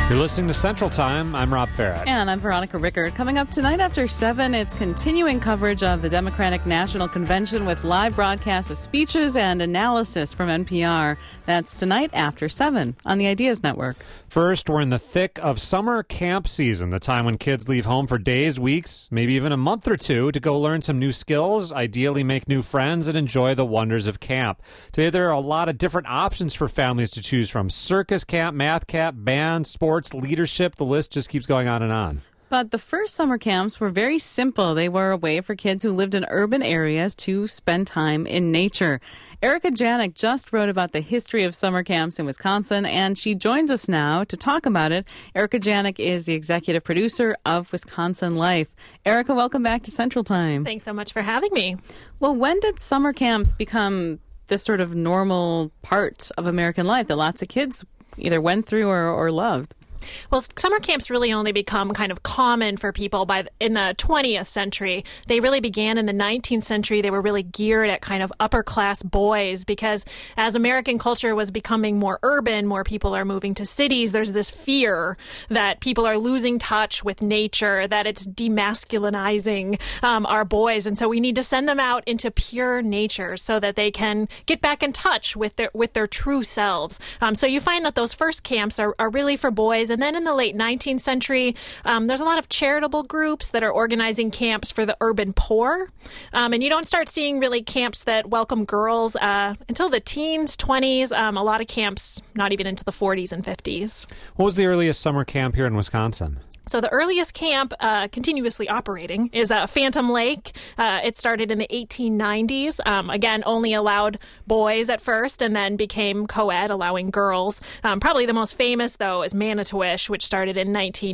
You're listening to Central Time. I'm Rob Farrett. And I'm Veronica Rickard. Coming up tonight after 7, it's continuing coverage of the Democratic National Convention with live broadcasts of speeches and analysis from NPR. That's tonight after 7 on the Ideas Network. First, we're in the thick of summer camp season, the time when kids leave home for days, weeks, maybe even a month or two to go learn some new skills, ideally make new friends, and enjoy the wonders of camp. Today, there are a lot of different options for families to choose from. Circus camp, math camp, band, sports, leadership, the list just keeps going on and on. But the first summer camps were very simple. They were a way for kids who lived in urban areas to spend time in nature. Erica Janik just wrote about the history of summer camps in Wisconsin, and she joins us now to talk about it. Erica Janik is the executive producer of Wisconsin Life. Erica, welcome back to Central Time. Thanks so much for having me. Well, when did summer camps become this sort of normal part of American life that lots of kids either went through or loved? Well, summer camps really only become kind of common for people in the 20th century. They really began in the 19th century. They were really geared at kind of upper class boys because as American culture was becoming more urban, more people are moving to cities, there's this fear that people are losing touch with nature, that it's demasculinizing our boys. And so we need to send them out into pure nature so that they can get back in touch with their true selves. So you find that those first camps are really for boys. And then in the late 19th century, there's a lot of charitable groups that are organizing camps for the urban poor. And you don't start seeing really camps that welcome girls until the teens, 20s, a lot of camps not even into the 40s and 50s. What was the earliest summer camp here in Wisconsin? So the earliest camp continuously operating is Phantom Lake. It started in the 1890s. Again, only allowed boys at first and then became co-ed, allowing girls. Probably the most famous, though, is Manitowish, which started in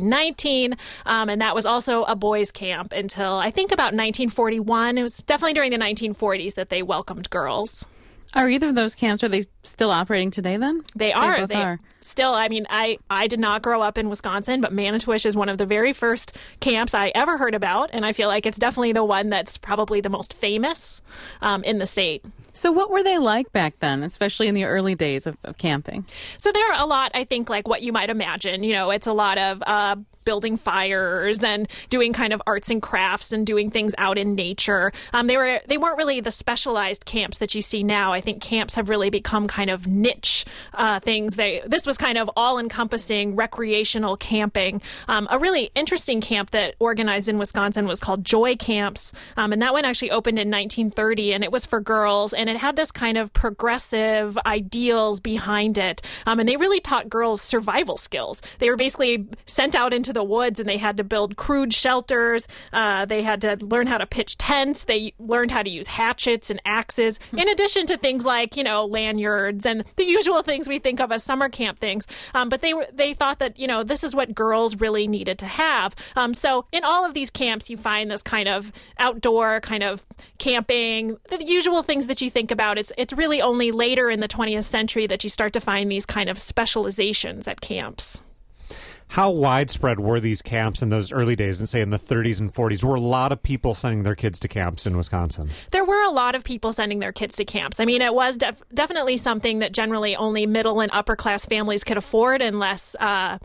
1919. And that was also a boys' camp until, I think, about 1941. It was definitely during the 1940s that they welcomed girls. Are either of those camps, are they still operating today then? They are. They both are. Still, I mean, I did not grow up in Wisconsin, but Manitowish is one of the very first camps I ever heard about, and I feel like it's definitely the one that's probably the most famous in the state. So what were they like back then, especially in the early days of camping? So they're a lot, I think, like what you might imagine. You know, it's a lot of building fires and doing kind of arts and crafts and doing things out in nature. They weren't really the specialized camps that you see now. I think camps have really become kind of niche things. This was kind of all-encompassing recreational camping. A really interesting camp that organized in Wisconsin was called Joy Camps, and that one actually opened in 1930, and it was for girls, and it had this kind of progressive ideals behind it, and they really taught girls survival skills. They were basically sent out into the woods and they had to build crude shelters. They had to learn how to pitch tents. They learned how to use hatchets and axes, in addition to things like, lanyards and the usual things we think of as summer camp things. But they thought that, this is what girls really needed to have. So in all of these camps, you find this kind of outdoor kind of camping, the usual things that you think about. It's really only later in the 20th century that you start to find these kind of specializations at camps. How widespread were these camps in those early days, and say in the 30s and 40s? Were a lot of people sending their kids to camps in Wisconsin? There were a lot of people sending their kids to camps. I mean, it was definitely something that generally only middle and upper class families could afford unless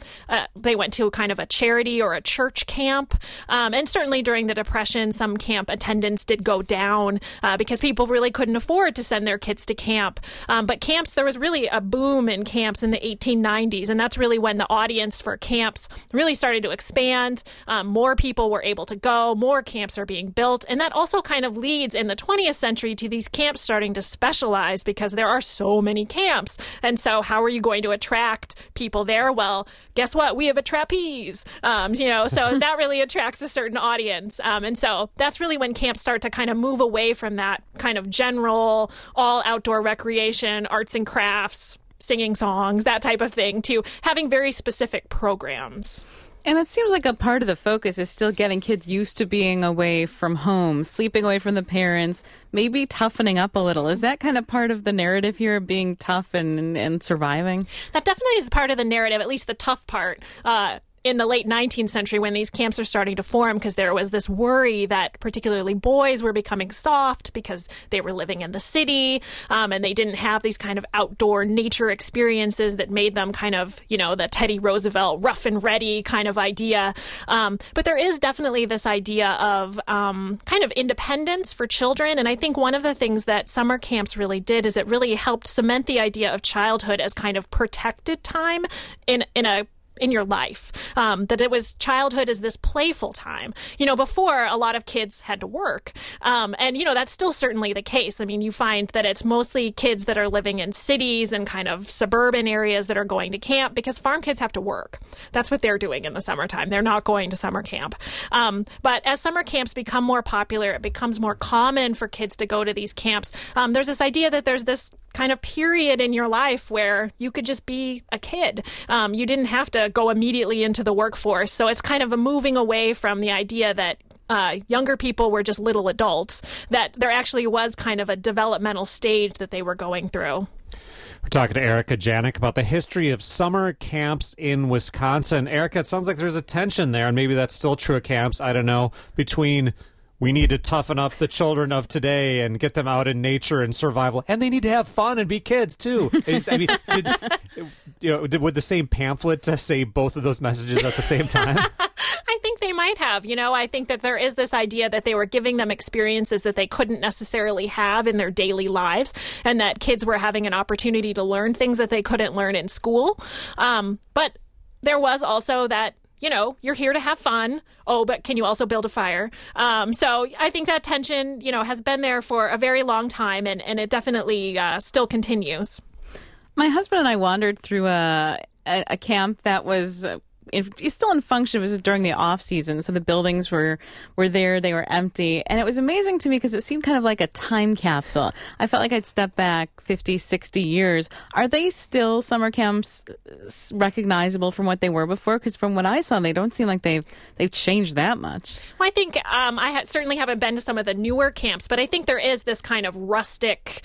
they went to kind of a charity or a church camp. And certainly during the Depression, some camp attendance did go down because people really couldn't afford to send their kids to camp. But camps, there was really a boom in camps in the 1890s, and that's really when the audience for camps really started to expand. More people were able to go. More camps are being built. And that also kind of leads in the 20th century to these camps starting to specialize because there are so many camps. And so how are you going to attract people there? Well, guess what? We have a trapeze. So that really attracts a certain audience. And so that's really when camps start to kind of move away from that kind of general all outdoor recreation, arts and crafts, singing songs, that type of thing, to having very specific programs. And it seems like a part of the focus is still getting kids used to being away from home, sleeping away from the parents, maybe toughening up a little. Is that kind of part of the narrative here, being tough and surviving? That definitely is part of the narrative, at least the tough part. in the late 19th century when these camps are starting to form, because there was this worry that particularly boys were becoming soft because they were living in the city, and they didn't have these kind of outdoor nature experiences that made them kind of, the Teddy Roosevelt rough and ready kind of idea. But there is definitely this idea of kind of independence for children. And I think one of the things that summer camps really did is it really helped cement the idea of childhood as kind of protected time in your life, that it was childhood as this playful time. Before, a lot of kids had to work. And, that's still certainly the case. I mean, you find that it's mostly kids that are living in cities and kind of suburban areas that are going to camp because farm kids have to work. That's what they're doing in the summertime. They're not going to summer camp. But as summer camps become more popular, it becomes more common for kids to go to these camps. There's this idea that there's this kind of period in your life where you could just be a kid. You didn't have to go immediately into the workforce. So it's kind of a moving away from the idea that younger people were just little adults, that there actually was kind of a developmental stage that they were going through. We're talking to Erica Janik about the history of summer camps in Wisconsin. Erica, it sounds like there's a tension there, and maybe that's still true at camps, I don't know, between we need to toughen up the children of today and get them out in nature and survival. And they need to have fun and be kids, too. Would the same pamphlet say both of those messages at the same time? I think they might have. I think that there is this idea that they were giving them experiences that they couldn't necessarily have in their daily lives, and that kids were having an opportunity to learn things that they couldn't learn in school. But there was also that, you're here to have fun. Oh, but can you also build a fire? So I think that tension, has been there for a very long time, and it definitely still continues. My husband and I wandered through a camp that was it's still in function. It was just during the off season, so the buildings were there, they were empty, and it was amazing to me because it seemed kind of like a time capsule. I felt like I'd stepped back 50, 60 years. Are they still summer camps recognizable from what they were before? Because from what I saw, they don't seem like they've changed that much. Well, I think I certainly haven't been to some of the newer camps, but I think there is this kind of rustic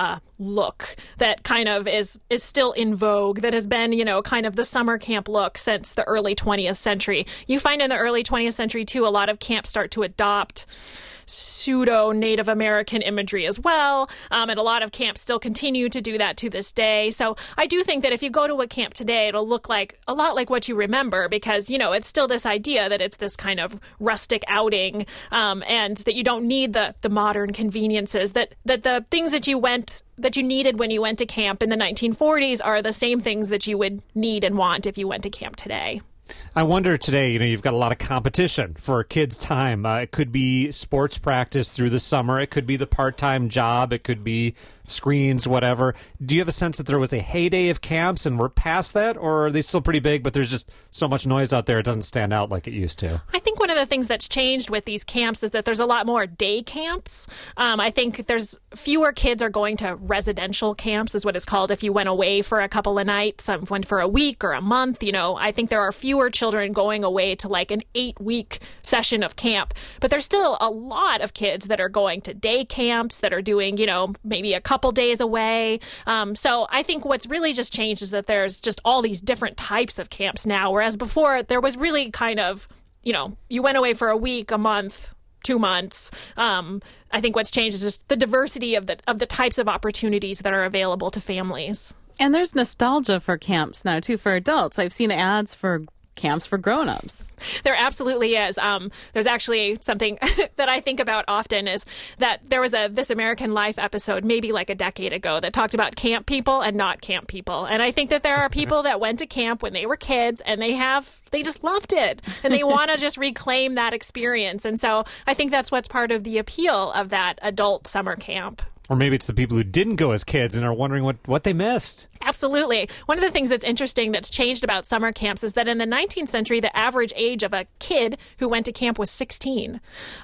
look that kind of is still in vogue, that has been, kind of the summer camp look since the early 20th century. You find in the early 20th century, too, a lot of camps start to adopt pseudo-Native American imagery as well, and a lot of camps still continue to do that to this day. So I do think that if you go to a camp today, it'll look like a lot like what you remember, because, it's still this idea that it's this kind of rustic outing, and that you don't need the modern conveniences, that the things that you needed when you went to camp in the 1940s are the same things that you would need and want if you went to camp today. I wonder today, you've got a lot of competition for kids' time. It could be sports practice through the summer. It could be the part-time job. It could be screens, whatever. Do you have a sense that there was a heyday of camps and we're past that? Or are they still pretty big, but there's just so much noise out there it doesn't stand out like it used to? I think one of the things that's changed with these camps is that there's a lot more day camps. I think there's fewer kids are going to residential camps, is what it's called, if you went away for a couple of nights, went for a week or a month. I think there are fewer children going away to like an 8-week session of camp. But there's still a lot of kids that are going to day camps, that are doing, maybe a couple days away. So I think what's really just changed is that there's just all these different types of camps now, whereas before there was really kind of, you went away for a week, a month, 2 months. I think what's changed is just the diversity of the types of opportunities that are available to families. And there's nostalgia for camps now, too, for adults. I've seen ads for camps for grown-ups. There absolutely is. There's actually something that I think about often, is that there was a This American Life episode maybe like a decade ago that talked about camp people and not camp people. And I think that there are people that went to camp when they were kids and they just loved it and they want to just reclaim that experience. And so I think that's what's part of the appeal of that adult summer camp. Or maybe it's the people who didn't go as kids and are wondering what they missed. Absolutely. One of the things that's interesting that's changed about summer camps is that in the 19th century, the average age of a kid who went to camp was 16.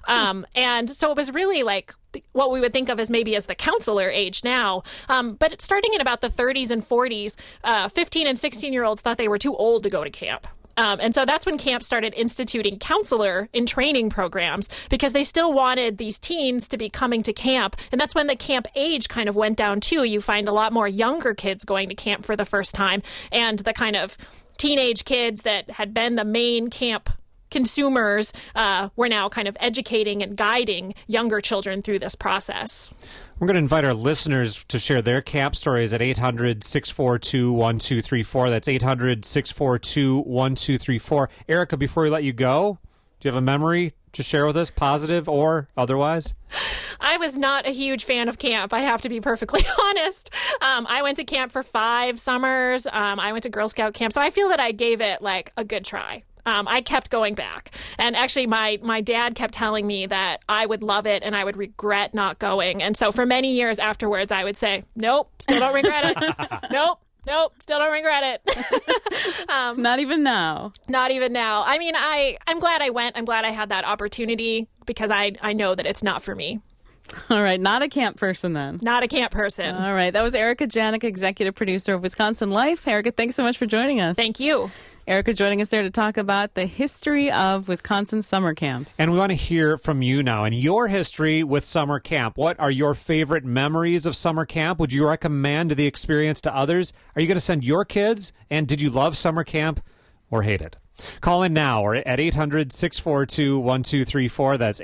And so it was really like what we would think of as maybe as the counselor age now. But starting in about the 30s and 40s, 15 and 16-year-olds thought they were too old to go to camp. And so that's when camp started instituting counselor in training programs because they still wanted these teens to be coming to camp. And that's when the camp age kind of went down too. You find a lot more younger kids going to camp for the first time, and the kind of teenage kids that had been the main camp consumers were now kind of educating and guiding younger children through this process. We're going to invite our listeners to share their camp stories at 800-642-1234. That's 800-642-1234. Erica, before we let you go, do you have a memory to share with us, positive or otherwise? I was not a huge fan of camp, I have to be perfectly honest. I went to camp for 5 summers. I went to Girl Scout camp, so I feel that I gave it like a good try. I kept going back. And actually, my dad kept telling me that I would love it and I would regret not going. And so for many years afterwards, I would say, nope, still don't regret it. Nope, still don't regret it. Not even now. Not even now. I mean, I'm glad I went. I'm glad I had that opportunity because I know that it's not for me. All right, not a camp person then. Not a camp person. All right, that was Erica Janik, executive producer of Wisconsin Life. Erica, thanks so much for joining us. Thank you. Erica joining us there to talk about the history of Wisconsin summer camps. And we want to hear from you now and your history with summer camp. What are your favorite memories of summer camp? Would you recommend the experience to others? Are you going to send your kids? And did you love summer camp or hate it? Call in now or at 800-642-1234. That's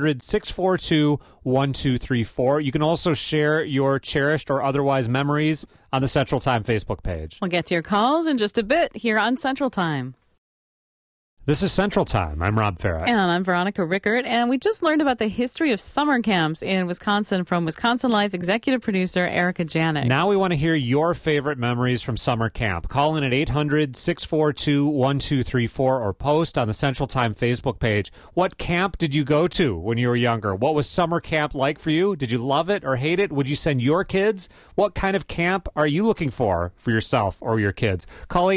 800-642-1234. You can also share your cherished or otherwise memories on the Central Time Facebook page. We'll get to your calls in just a bit here on Central Time. This is Central Time. I'm Rob Farah. And I'm Veronica Rickert. And we just learned about the history of summer camps in Wisconsin from Wisconsin Life executive producer Erica Janik. Now we want to hear your favorite memories from summer camp. Call in at 800-642-1234 or post on the Central Time Facebook page. What camp did you go to when you were younger? What was summer camp like for you? Did you love it or hate it? Would you send your kids? What kind of camp are you looking for yourself or your kids? Call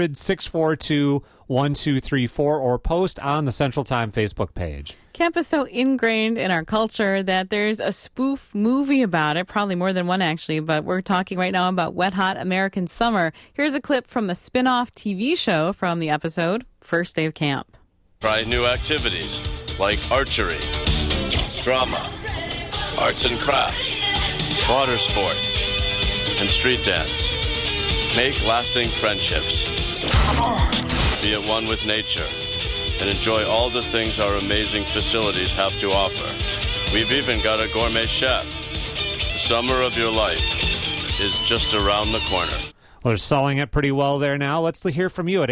800-642-1234 or post on the Central Time Facebook page. Camp is so ingrained in our culture that there's a spoof movie about it, probably more than one actually, but we're talking right now about Wet Hot American Summer. Here's a clip from the spin-off TV show from the episode First Day of Camp. Try new activities like archery, drama, arts and crafts, water sports, and street dance. Make lasting friendships. Be at one with nature and enjoy all the things our amazing facilities have to offer. We've even got a gourmet chef. The summer of your life is just around the corner. Well, they're selling it pretty well there now. Let's hear from you at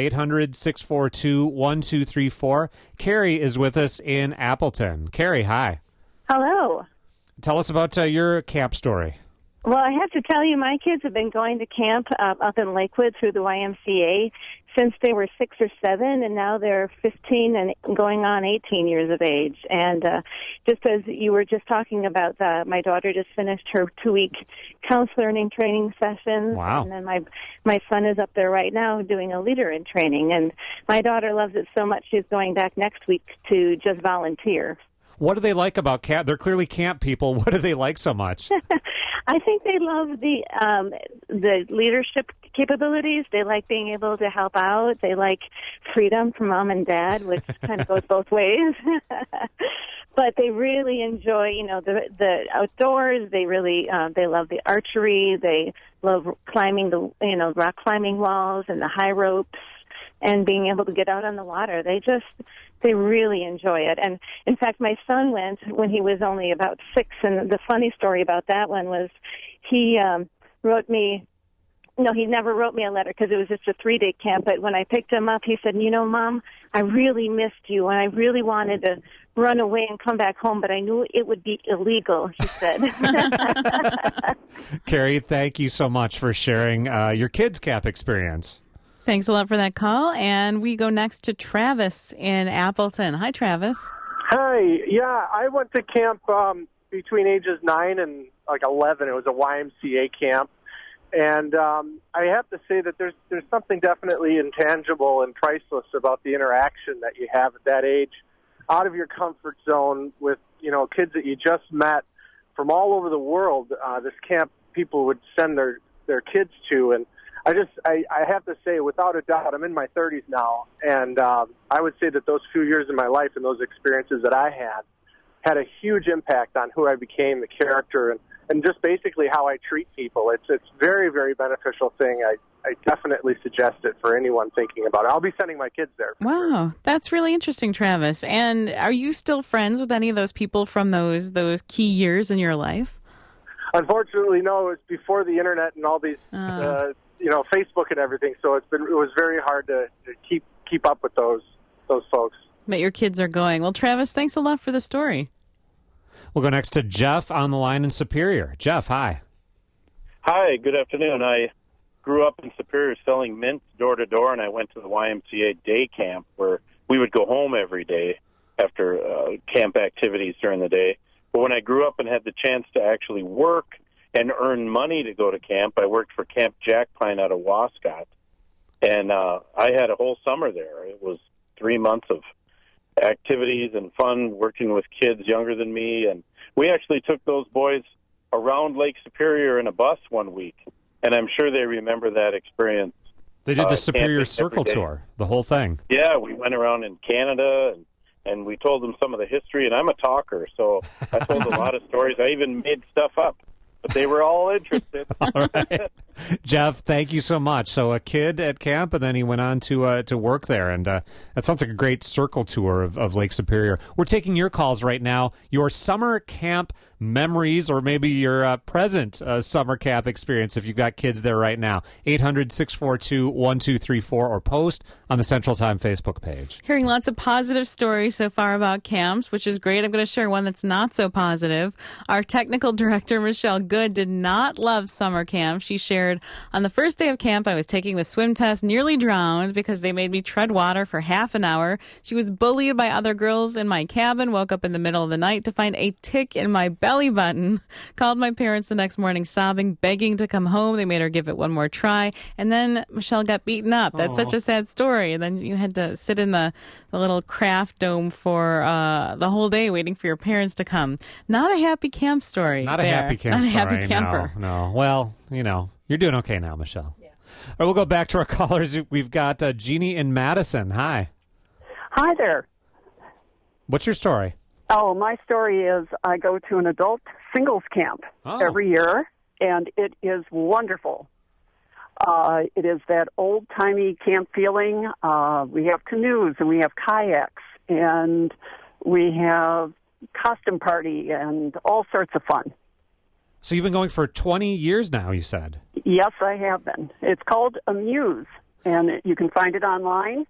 800-642-1234. Carrie is with us in Appleton. Carrie, hi. Hello. Tell us about your camp story. Well, I have to tell you, my kids have been going to camp up in Lakewood through the YMCA since they were 6 or 7, and now they're 15 and going on 18 years of age. And just as you were just talking about, my daughter just finished her 2-week counselor learning training session. Wow. And then my son is up there right now doing a leader in training. And my daughter loves it so much she's going back next week to just volunteer. What do they like about camp? They're clearly camp people. What do they like so much? I think they love the leadership capabilities. They like being able to help out. They like freedom from mom and dad, which kind of goes both ways. But they really enjoy, the outdoors. They really they love the archery. They love climbing the rock climbing walls and the high ropes and being able to get out on the water. They really enjoy it. And in fact, my son went when he was only about 6. And the funny story about that one was he wrote me. No, he never wrote me a letter because it was just a 3-day camp. But when I picked him up, he said, Mom, I really missed you, and I really wanted to run away and come back home, but I knew it would be illegal, he said. Carrie, thank you so much for sharing your kids' camp experience. Thanks a lot for that call. And we go next to Travis in Appleton. Hi, Travis. Hi. Yeah, I went to camp between ages 9 and 11. It was a YMCA camp. And I have to say that there's something definitely intangible and priceless about the interaction that you have at that age, out of your comfort zone with, kids that you just met from all over the world. This camp people would send their kids to. And I have to say, without a doubt, I'm in my 30s now, and I would say that those few years in my life and those experiences that I had a huge impact on who I became, the character, and just basically how I treat people. It's very, very beneficial thing. I definitely suggest it for anyone thinking about it. I'll be sending my kids there. Wow, that's really interesting, Travis. And are you still friends with any of those people from those key years in your life? Unfortunately, no. It was before the internet and all these, Facebook and everything. So it was very hard to keep up with those folks. But your kids are going. Well, Travis, thanks a lot for the story. We'll go next to Jeff on the line in Superior. Jeff, hi. Hi, good afternoon. I grew up in Superior selling mints door to door, and I went to the YMCA day camp where we would go home every day after camp activities during the day. But when I grew up and had the chance to actually work and earn money to go to camp, I worked for Camp Jack Pine out of Wascott. And I had a whole summer there. It was 3 months of activities and fun working with kids younger than me. And we actually took those boys around Lake Superior in a bus one week. And I'm sure they remember that experience. They did the Superior Circle Tour, the whole thing. Yeah, we went around in Canada and we told them some of the history, and I'm a talker, so I told a lot of stories. I even made stuff up, but they were all interested. All right. Jeff, thank you so much. So a kid at camp, and then he went on to work there, and that sounds like a great circle tour of Lake Superior. We're taking your calls right now, your summer camp memories, or maybe your present summer camp experience if you've got kids there right now. 800-642-1234, or post on the Central Time Facebook page. Hearing lots of positive stories so far about camps, which is great. I'm going to share one that's not so positive. Our technical director, Michelle Good, did not love summer camp. She shared, on the first day of camp, I was taking the swim test, nearly drowned because they made me tread water for half an hour. She was bullied by other girls in my cabin, woke up in the middle of the night to find a tick in my belly button, called my parents the next morning sobbing, begging to come home. They made her give it one more try, and then Michelle got beaten up. That's such a sad story. And then you had to sit in the little craft dome for the whole day waiting for your parents to come. Not a happy camp story. Not a happy camp story. Not a happy camper. No. Well, you're doing okay now, Michelle. Yeah. All right, we'll go back to our callers. We've got Jeannie in Madison. Hi. Hi there. What's your story? Oh, my story is I go to an adult singles camp every year, and it is wonderful. It is that old-timey camp feeling. We have canoes, and we have kayaks, and we have costume party, and all sorts of fun. So you've been going for 20 years now, you said? Yes, I have been. It's called Amuse, and you can find it online,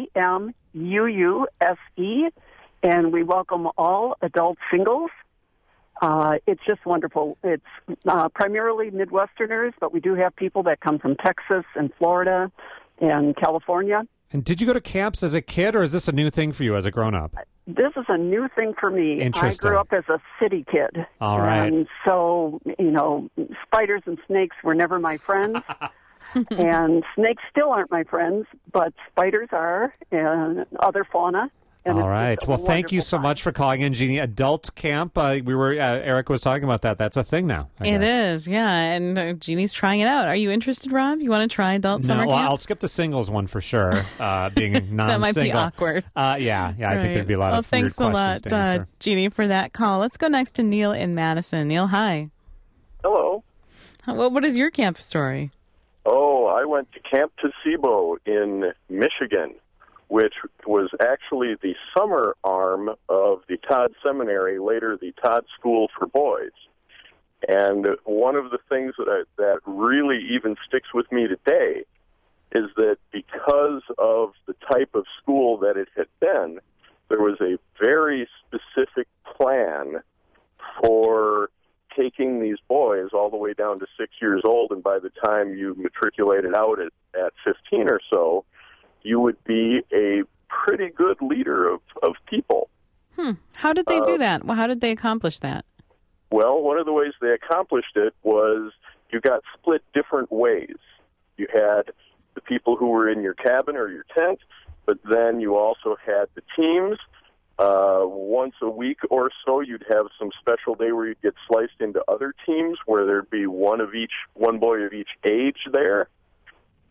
AMUUSE, and we welcome all adult singles. It's just wonderful. It's primarily Midwesterners, but we do have people that come from Texas and Florida and California. And did you go to camps as a kid, or is this a new thing for you as a grown-up? This is a new thing for me. Interesting. I grew up as a city kid. All right. And so, spiders and snakes were never my friends. And snakes still aren't my friends, but spiders are, and other fauna. And all right. Well, thank you so much for calling in, Jeannie. Adult camp. Erica was talking about that. That's a thing now. It is, yeah. And Jeannie's trying it out. Are you interested, Rob? You want to try adult summer camp? No, I'll skip the singles one for sure. Being non-single, that might be awkward. Yeah. Right. I think there'd be a lot of weird questions thanks a lot, Jeannie, for that call. Let's go next to Neil in Madison. Neil, hi. Hello. What is your camp story? Oh, I went to Camp Placebo in Michigan, which was actually the summer arm of the Todd Seminary, later the Todd School for Boys. And one of the things that really even sticks with me today is that because of the type of school that it had been, there was a very specific plan for taking these boys all the way down to 6 years old, and by the time you matriculated out at 15 or so, you would be a pretty good leader of people. How did they do that? Well, how did they accomplish that? Well, one of the ways they accomplished it was you got split different ways. You had the people who were in your cabin or your tent, but then you also had the teams. Once a week or so, you'd have some special day where you'd get sliced into other teams where there'd be one boy of each age there.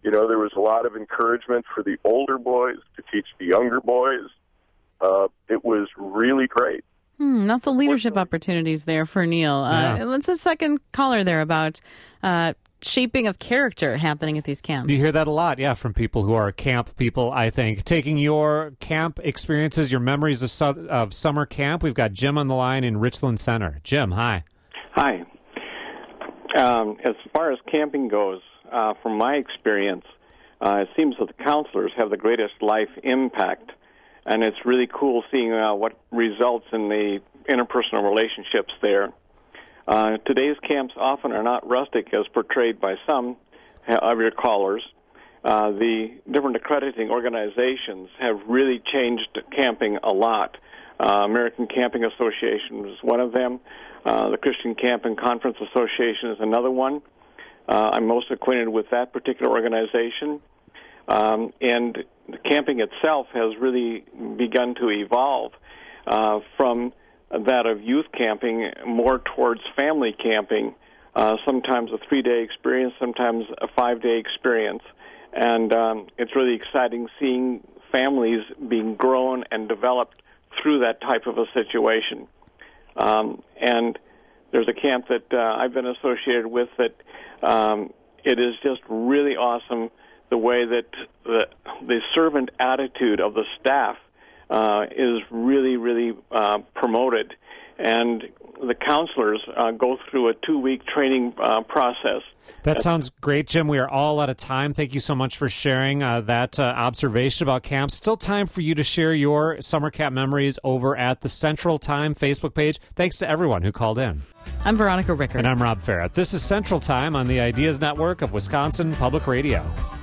You know, there was a lot of encouragement for the older boys to teach the younger boys. It was really great. Lots of leadership opportunities there for Neil. Let's a second caller there about shaping of character happening at these camps. You hear that a lot, from people who are camp people, I think. Taking your camp experiences, your memories of summer camp, we've got Jim on the line in Richland Center. Jim, hi. Hi. As far as camping goes, from my experience, it seems that the counselors have the greatest life impact, and it's really cool seeing what results in the interpersonal relationships there. Today's camps often are not rustic as portrayed by some of your callers. The different accrediting organizations have really changed camping a lot. American Camping Association is one of them. The Christian Camping Conference Association is another one. I'm most acquainted with that particular organization. And the camping itself has really begun to evolve from that of youth camping more towards family camping, sometimes a 3-day experience, sometimes a 5-day experience. And it's really exciting seeing families being grown and developed through that type of a situation. And there's a camp that I've been associated with that it is just really awesome the way that the servant attitude of the staff is really, really promoted. And the counselors go through a 2-week training process. That sounds great, Jim. We are all out of time. Thank you so much for sharing that observation about camps. Still time for you to share your summer camp memories over at the Central Time Facebook page. Thanks to everyone who called in. I'm Veronica Rickert. And I'm Rob Farrett. This is Central Time on the Ideas Network of Wisconsin Public Radio.